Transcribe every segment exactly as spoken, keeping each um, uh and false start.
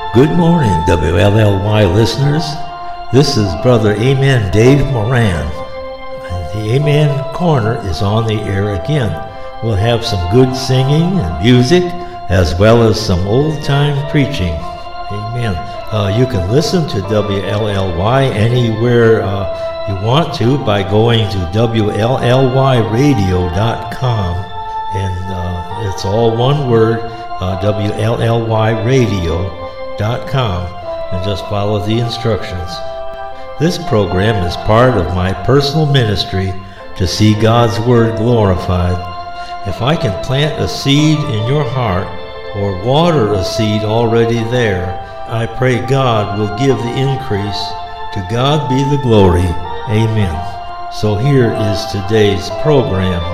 Good morning, W L L Y listeners. This is Brother Amen Dave Moran. The Amen Corner is on the air again. We'll have some good singing and music, as well as some old-time preaching. Amen. Uh, you can listen to W L L Y anywhere uh, you want to by going to W L L Y radio dot com. And uh, it's all one word, uh, W L L Y radio dot com, and just follow the instructions. This program is part of my personal ministry to see God's Word glorified. If I can plant a seed in your heart or water a seed already there, I pray God will give the increase. To God be the glory. Amen. So here is today's program.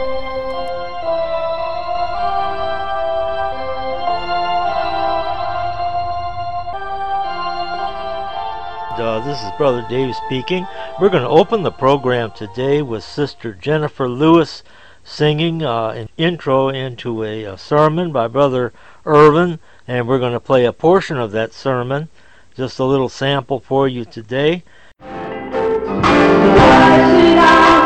Uh, this is Brother Dave speaking. We're going to open the program today with Sister Jennifer Lewis singing uh, an intro into a, a sermon by Brother Irvin, and we're going to play a portion of that sermon, just a little sample for you today. Why should I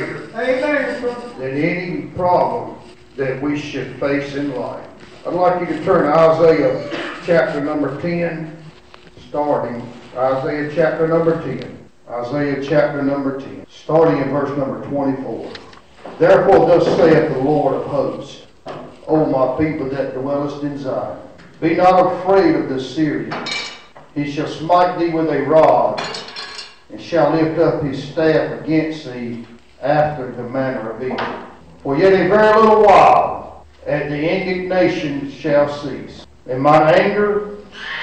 greater Amen. than any problem that we should face in life. I'd like you to turn to Isaiah chapter number ten, starting Isaiah chapter number ten. Isaiah chapter number ten, starting in verse number twenty-four. Therefore thus saith the Lord of hosts, O my people that dwellest in Zion, be not afraid of the Syrian. He shall smite thee with a rod, and shall lift up his staff against thee after the manner of Egypt. For yet a very little while, and the indignation shall cease, and mine anger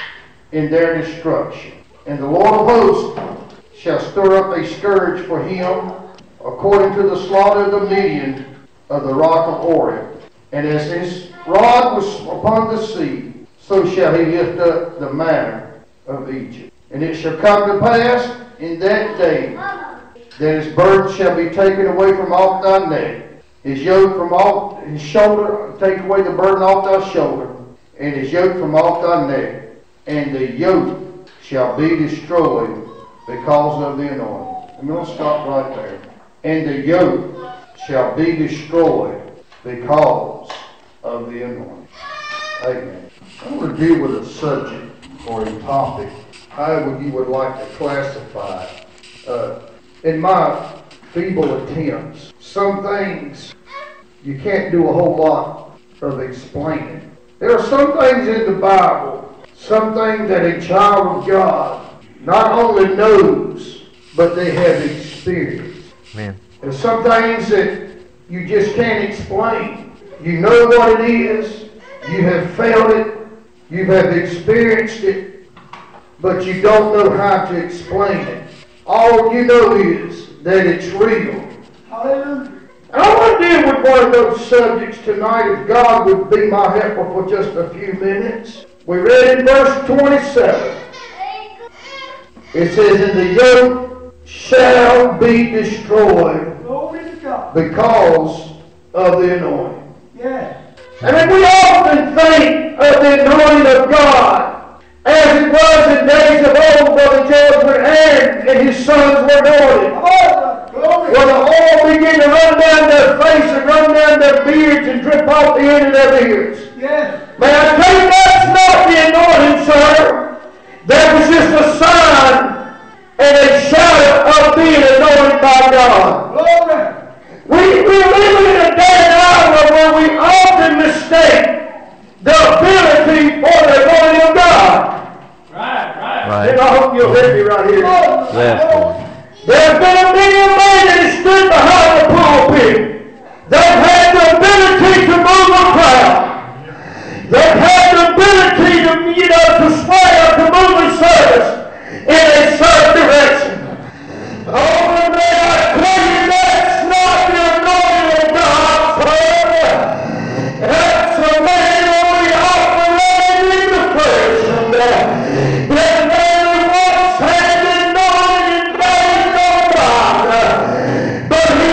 in their destruction. And the Lord of hosts shall stir up a scourge for him, according to the slaughter of the Midian of the rock of Oreb. And as his rod was upon the sea, so shall he lift up the manner of Egypt. And it shall come to pass in that day that his burden shall be taken away from off thy neck, his yoke from off his shoulder, take away the burden off thy shoulder, and his yoke from off thy neck, and the yoke shall be destroyed because of the anointing. I'm going to stop right there. And the yoke shall be destroyed because of the anointing. Amen. I want to deal with a subject or a topic, however you would like to classify it. Uh, in my feeble attempts, some things you can't do a whole lot of explaining. There are some things in the Bible, some things that a child of God not only knows, but they have experienced. Man. There's some things that you just can't explain. You know what it is, you have felt it, you have experienced it, but you don't know how to explain it. All you know is that it's real. Hallelujah. And I want to deal with one of those subjects tonight, if God would be my helper for just a few minutes. We read in verse twenty-seven. It says, and the yoke shall be destroyed Glory to God. because of the anointing. Yes. And then we often think of the anointing of God as it was in days of old, Brother George, when Aaron and his sons were anointed. Glory. When the oil began to run down their face and run down their beards and drip off the end of their beards. Yes. May I tell you, that's not the anointing, sir. That was just a sign and a shadow of being anointed by God. Glory. We, we live in a day and hour where we often mistake the ability for the anointing of God. Right, right. Right. And I hope you'll hit me right here. Yes, Lord. There have been many a man that has stood behind the pulpit. They've had the ability to move a crowd. They've had the ability to, you know, to sway or to move a service in a certain direction. Oh, but may I tell you, that's not the anointing of God, brother. That's a man only operating in the flesh. And that man once had the anointing in days gone by. But he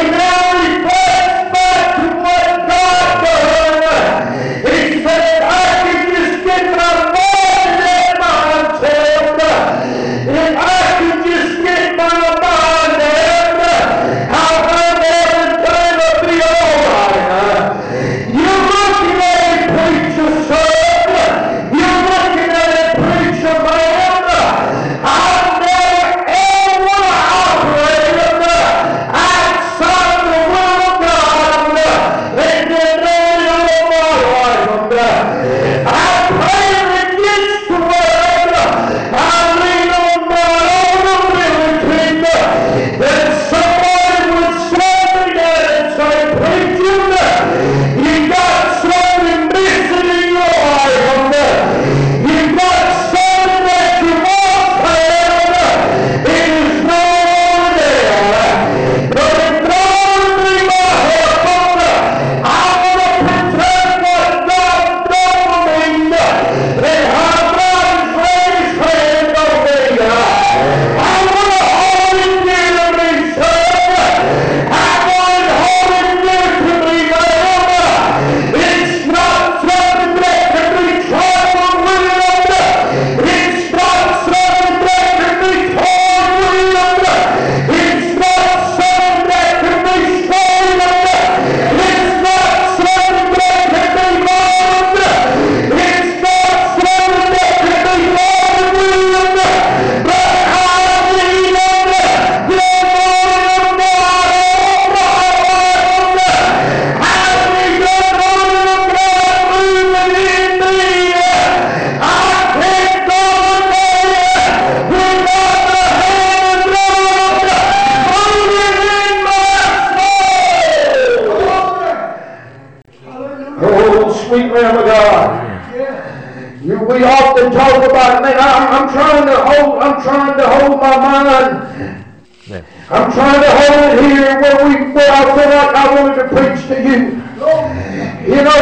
and talk about it. Man, I, I'm trying to hold, I'm trying to hold my mind. Yeah. I'm trying to hold it here where we, where I feel like I wanted to preach to you. You know,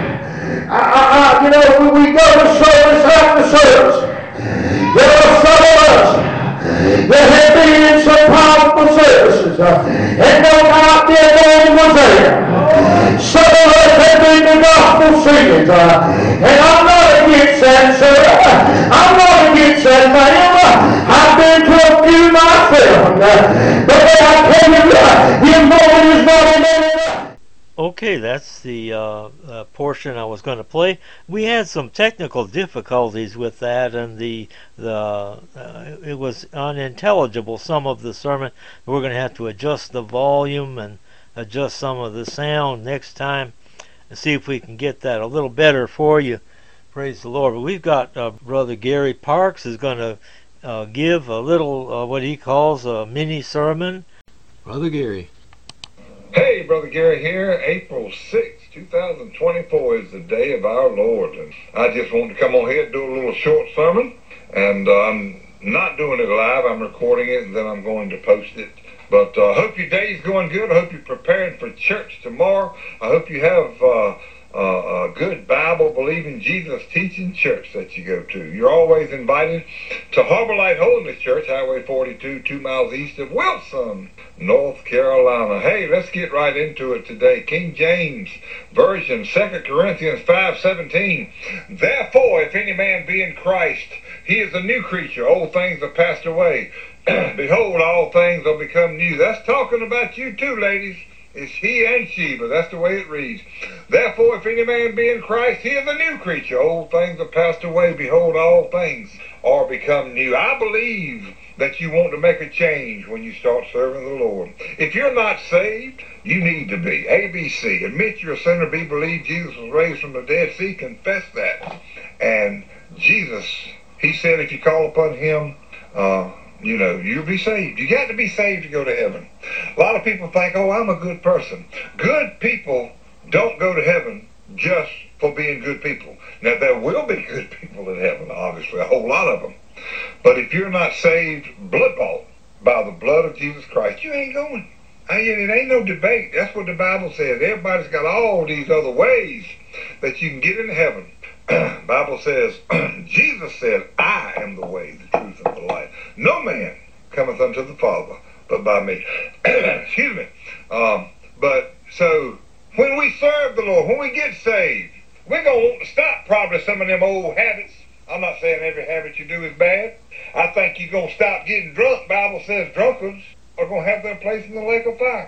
I, I, I you know, when we go to service after service, there are some of us that have been in some powerful services, uh, and no doubt their name was there. Some of us have been to gospel singers, uh, and I'm not against that, sir. I'm not against that, ma'am. I've been to a few myself, uh, but I tell you, uh, the anointing is not enough. Okay, that's the uh, uh, portion I was going to play. We had some technical difficulties with that, and the the uh, it was unintelligible, some of the sermon. We're going to have to adjust the volume and adjust some of the sound next time and see if we can get that a little better for you. Praise the Lord. But we've got uh, Brother Gary Parks is going to uh, give a little uh, what he calls a mini sermon. Brother Gary. Hey, Brother Gary here. April sixth, two thousand twenty-four is the day of our Lord. And I just want to come on here and do a little short sermon. And uh, I'm not doing it live. I'm recording it, and then I'm going to post it. But I uh, hope your day's going good. I hope you're preparing for church tomorrow. I hope you have uh, uh, a good Bible-believing, Jesus-teaching church that you go to. You're always invited to Harbor Light Holiness Church, Highway forty-two, two miles east of Wilson, North Carolina. Hey, let's get right into it today. King James Version, Second Corinthians five seventeen. Therefore, if any man be in Christ, he is a new creature. Old things have passed away. Behold, all things are become new. That's talking about you too, ladies. It's he and she, but that's the way it reads. Therefore, if any man be in Christ, he is a new creature. Old things have passed away. Behold, all things are become new. I believe that you want to make a change when you start serving the Lord. If you're not saved, you need to be. A B C. Admit you're a sinner. B, believe Jesus was raised from the dead. C, confess that. And Jesus, he said if you call upon him, uh, you know, you'll be saved. You got to be saved to go to heaven. A lot of people think, oh, I'm a good person. Good people don't go to heaven just for being good people. Now, there will be good people in heaven, obviously, a whole lot of them. But if you're not saved, blood-bought by the blood of Jesus Christ, you ain't going. I mean, it ain't no debate. That's what the Bible says. Everybody's got all these other ways that you can get into heaven. Bible says, Jesus said, I am the way, the truth, and the life. No man cometh unto the Father but by me. Excuse me. Um, but so when we serve the Lord, when we get saved, we're going to want to stop probably some of them old habits. I'm not saying every habit you do is bad. I think you're going to stop getting drunk. Bible says drunkards are going to have their place in the lake of fire.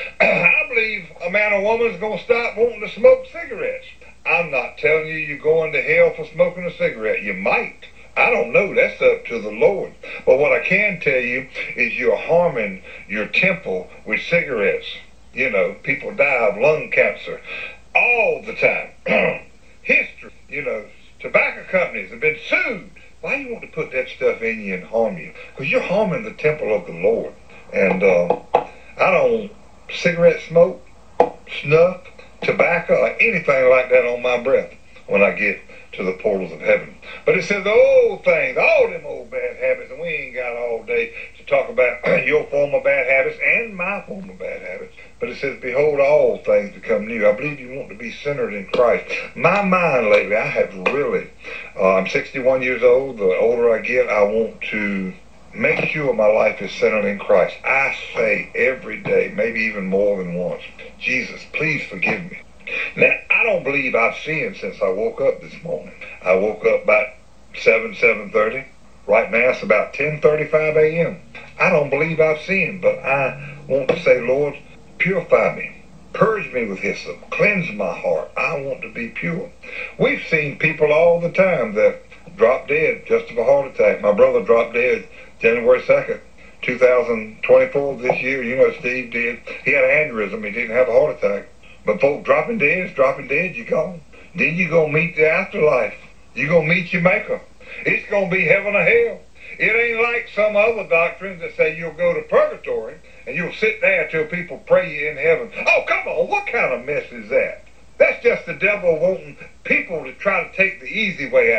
I believe a man or woman is going to stop wanting to smoke cigarettes. I'm not telling you you're going to hell for smoking a cigarette. You might. I don't know. That's up to the Lord. But what I can tell you is you're harming your temple with cigarettes. You know, people die of lung cancer all the time. History, you know, tobacco companies have been sued. Why do you want to put that stuff in you and harm you? Because you're harming the temple of the Lord. And uh, I don't cigarette smoke, snuff, tobacco, or anything like that on my breath when I get to the portals of heaven. But it says the old things, all them old bad habits, and we ain't got all day to talk about your form of bad habits and my form of bad habits. But it says, behold, all things become new. I believe you want to be centered in Christ. My mind lately, I have really, uh, I'm sixty-one years old. The older I get, I want to make sure my life is centered in Christ. I say every day, maybe even more than once, Jesus, please forgive me. Now, I don't believe I've sinned since I woke up this morning. I woke up about seven, seven thirty. Right now, it's about ten thirty-five a.m. I don't believe I've sinned, but I want to say, Lord, purify me. Purge me with hyssop. Cleanse my heart. I want to be pure. We've seen people all the time that drop dead just of a heart attack. My brother dropped dead January second, two thousand twenty-four, this year. You know, Steve did. He had an aneurysm. He didn't have a heart attack. But folk dropping dead is dropping dead. You gone. Then you going to meet the afterlife. You going to meet your maker. It's going to be heaven or hell. It ain't like some other doctrines that say you'll go to purgatory and you'll sit there till people pray you in heaven. Oh, come on. What kind of mess is that? That's just the devil wanting people to try to take the easy way out.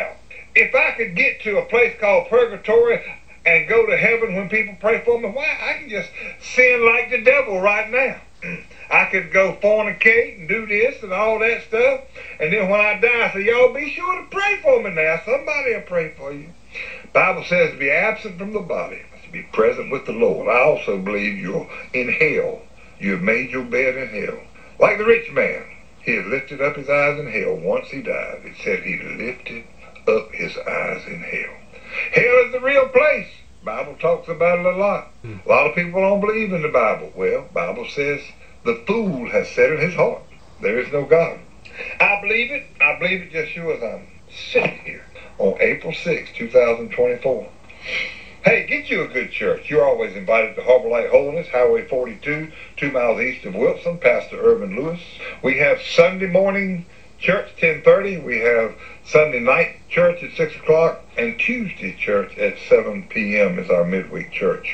if I could get to a place called purgatory and go to heaven when people pray for me, why, I can just sin like the devil right now. I could go fornicate and do this and all that stuff, and then when I die, I say, y'all be sure to pray for me now. Somebody will pray for you. Bible says to be absent from the body, to be present with the Lord. I also believe you're in hell. You have made your bed in hell. Like the rich man, he had lifted up his eyes in hell once he died. It said he lifted up his eyes in hell. Hell is the real place. Bible talks about it a lot. A lot of people don't believe in the Bible. Well, Bible says the fool has said in his heart, there is no God. I believe it. I believe it just sure as I'm sitting here on April sixth, two thousand twenty-four. Hey, get you a good church. You're always invited to Harbor Light Holiness, Highway forty-two, two miles east of Wilson, Pastor Irvin Lewis. We have Sunday morning church, ten thirty. We have Sunday night church at six o'clock, and Tuesday church at seven p m is our midweek church.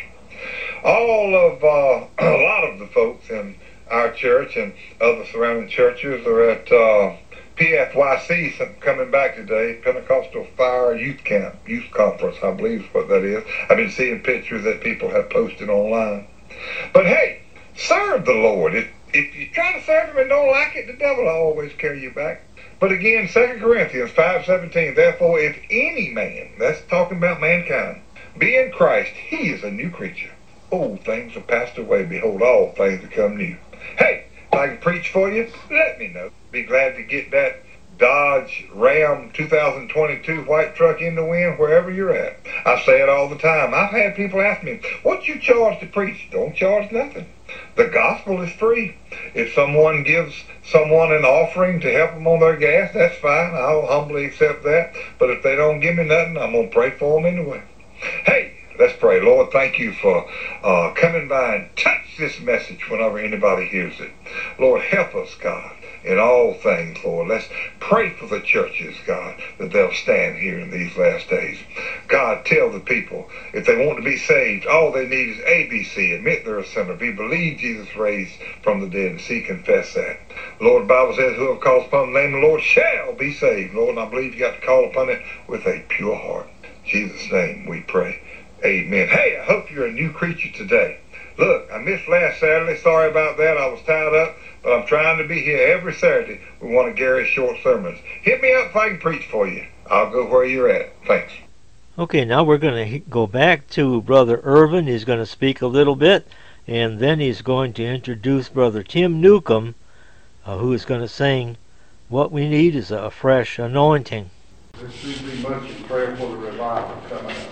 All of, uh, a lot of the folks in our church and other surrounding churches are at uh, P F Y C, coming back today, Pentecostal Fire Youth Camp, Youth Conference, I believe is what that is. I've been seeing pictures that people have posted online. But hey, serve the Lord. If, if you're trying to serve Him and don't like it, the devil will always carry you back. But again, Second Corinthians five seventeen, therefore if any man, that's talking about mankind, be in Christ, he is a new creature. Old things are passed away. Behold, all things become new. Hey, if I can preach for you, let me know. Be glad to get that Dodge Ram two thousand twenty-two white truck in the wind wherever you're at. I say it all the time. I've had people ask me, what you charge to preach? Don't charge nothing. The gospel is free. If someone gives someone an offering to help them on their gas, that's fine. I'll humbly accept that. But if they don't give me nothing, I'm going to pray for them anyway. Hey, let's pray. Lord, thank you for uh, coming by and touch this message whenever anybody hears it. Lord, help us, God, in all things, Lord. Let's pray for the churches, God, that they'll stand here in these last days. God, tell the people, if they want to be saved, all they need is A B C, admit they're a sinner, be believe Jesus raised from the dead, and see, confess that. Lord, the Bible says, whoever calls upon the name of the Lord shall be saved. Lord, and I believe you got to call upon it with a pure heart. In Jesus' name we pray. Amen. Hey, I hope you're a new creature today. Look, I missed last Saturday. Sorry about that. I was tied up, but I'm trying to be here every Saturday with one of Gary's short sermons. Hit me up if I can preach for you. I'll go where you're at. Thanks. Okay, now we're going to go back to Brother Irvin. He's going to speak a little bit, and then he's going to introduce Brother Tim Newcomb, uh, who is going to sing What We Need is a Fresh Anointing. There should be much in prayer for the revival coming up.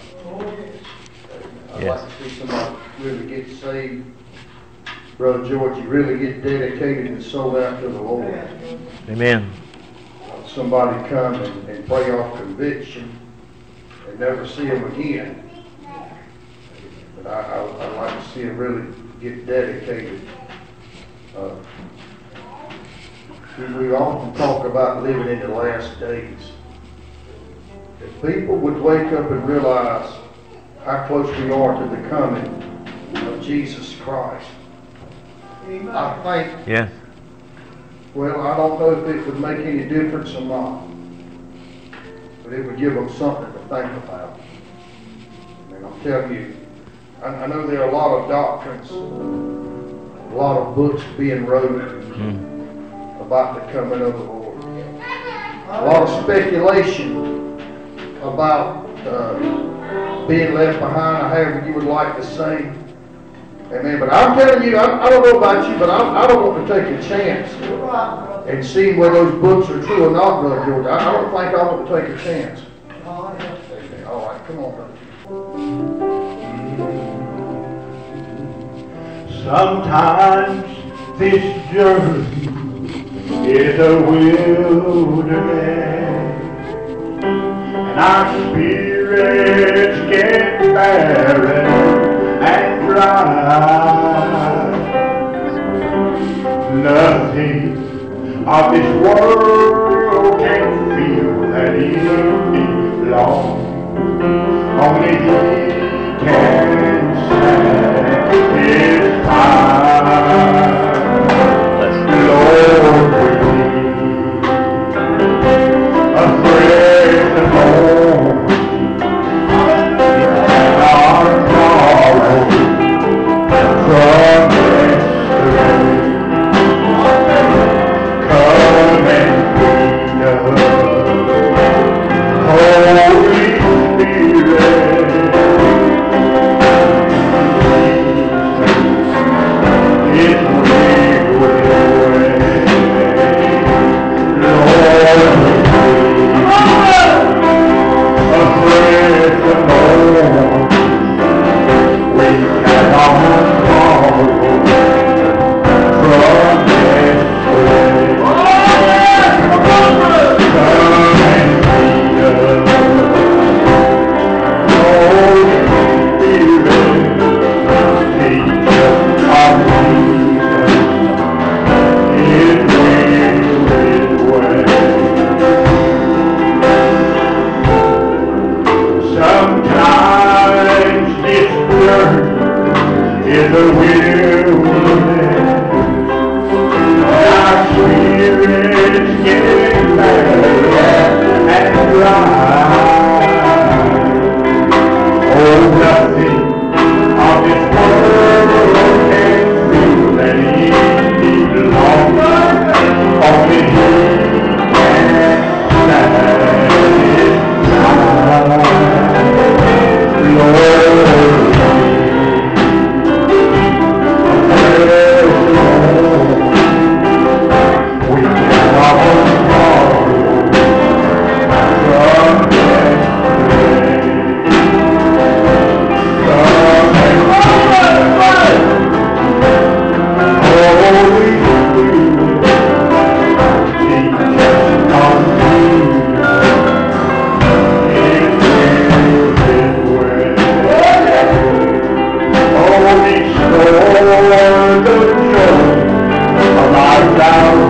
I'd Yes. like to see somebody really get saved. Brother George, you really get dedicated and sold out to the Lord. Amen. Somebody come and, and pray off conviction and never see him again. But I, I, I'd like to see him really get dedicated. Uh, we, we often talk about living in the last days. If people would wake up and realize how close we are to the coming of Jesus Christ, I think, Yeah. well, I don't know if it would make any difference or not, but it would give them something to think about. And I'm telling you, I, I know there are a lot of doctrines, a lot of books being wrote Mm. about the coming of the Lord. A lot of speculation about uh, being left behind, or however you would like to say. Amen. But I'm telling you, I, I don't know about you, but I, I don't want to take a chance and see whether those books are true or not, Brother George. I, I don't think I want to take a chance. Amen. All right, come on, brother. Sometimes this journey is a wilderness, and our spirits get barren and dry. Nothing of this world can fill that empty long. Only He can satisfy. Lord, we need a fresh anointing.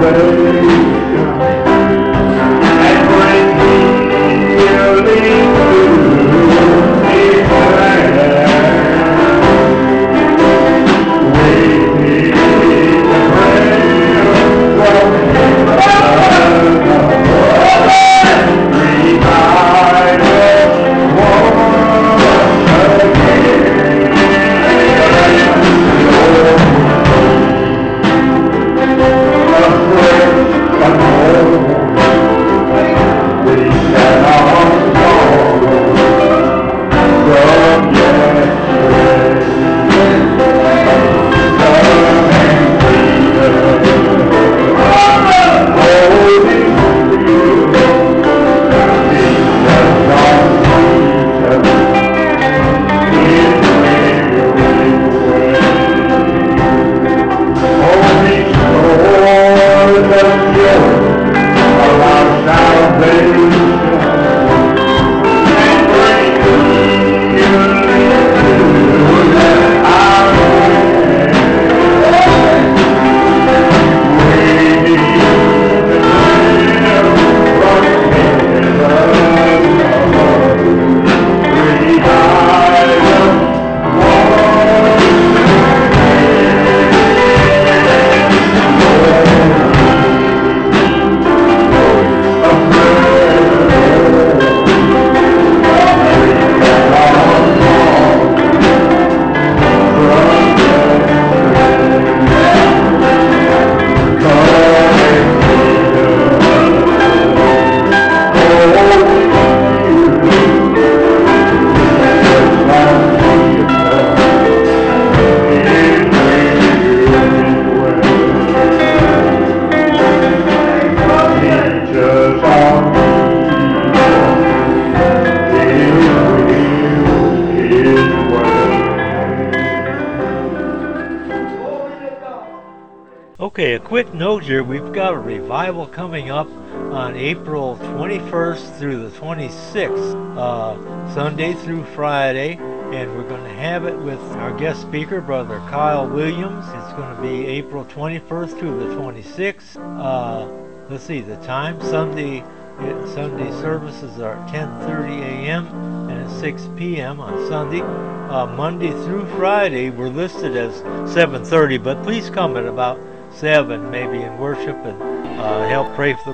Okay, a quick note here. We've got a revival coming up on April twenty-first through the twenty-sixth, uh, Sunday through Friday, and we're going to have it with our guest speaker, Brother Kyle Williams. It's going to be April twenty-first through the twenty-sixth. Uh, let's see, the time. Sunday it, Sunday services are at ten thirty a.m. and at six p.m. on Sunday. Uh, Monday through Friday, we're listed as seven thirty, but please come at about seven, maybe, in worship and uh, help pray for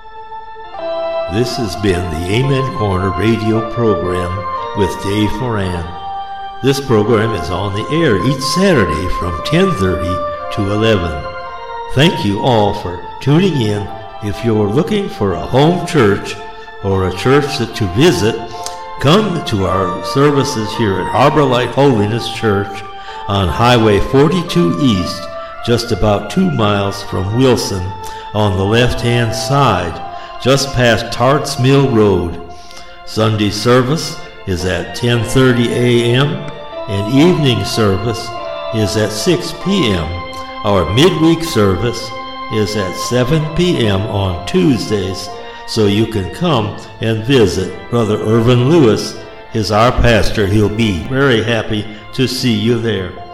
the... This has been the Amen Corner radio program with Dave Moran. This program is on the air each Saturday from ten thirty to eleven. Thank you all for tuning in. If you're looking for a home church or a church that to visit, come to our services here at Harbor Light Holiness Church on Highway forty-two East, just about two miles from Wilson, on the left-hand side, just past Tarts Mill Road. Sunday service is at ten thirty a.m. and evening service is at six p.m. Our midweek service is at seven p.m. on Tuesdays, so you can come and visit. Brother Irvin Lewis is our pastor. He'll be very happy to see you there.